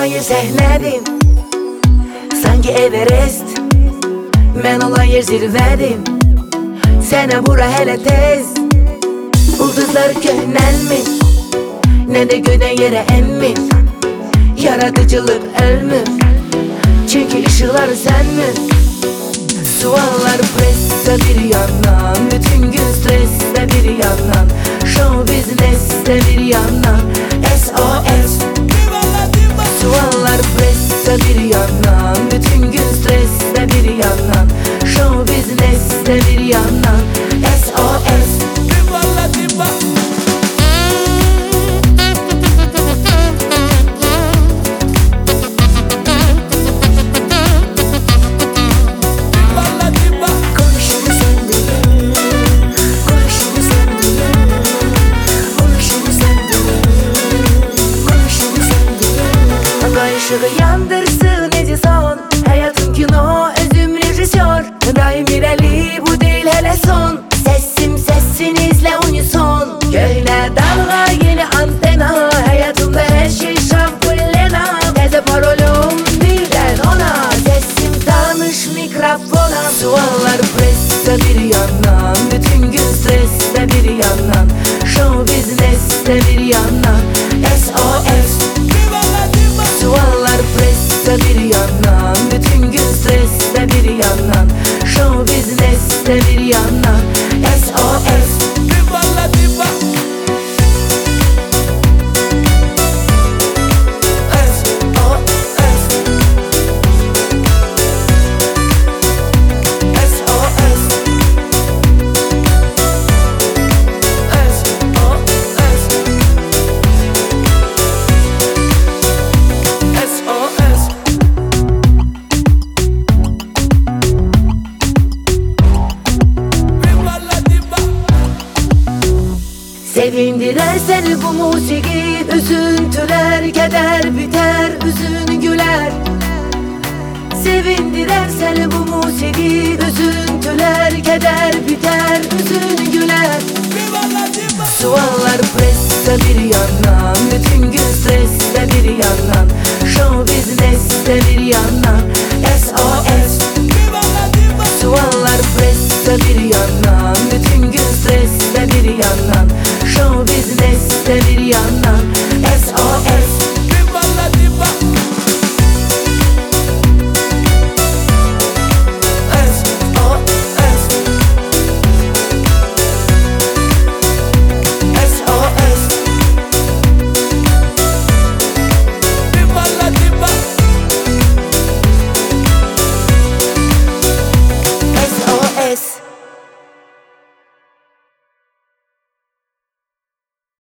olayı sehnedim, sanki Everest. Men olayı zirvedim, sene bura hele tez. Ulduzlar köhnelmi, ne de göden yere emmi. Yaratıcılık ölmür, çünkü ışıklar sen mi? Suallar presse bir yandan, bütün gün stresse bir yandan, show business'te bir yandan, SOS. Suallar presse bir yandan, bütün gün stresse bir yandan, show business'te bir yandan, SOS. Işığı yandırsın Edison, hayatım kino, özüm rejisör. Daim ireli, bu değil hele son. Sesim sesinizle unison. Köhne dalga, yeni antena. Hayatımda her şey şampullena. Teze parolum birden ona. Sesim tanış mikrofona. Suallar presse bir yandan, bütün gün stresse bir yandan, show business'te bir yandan, SOS. Suallar presse bir yandan, bütün gün stresse bir yandan, show business'te bir yandan, SOS. Sevindirer seni bu musiki, üzüntüler keder biter, üzün güler. Sevindirer seni bu musiki, üzüntüler keder biter, üzün güler. Suallar presse bir yandan, bütün gün stresse bir yandan, show business'te bir yandan,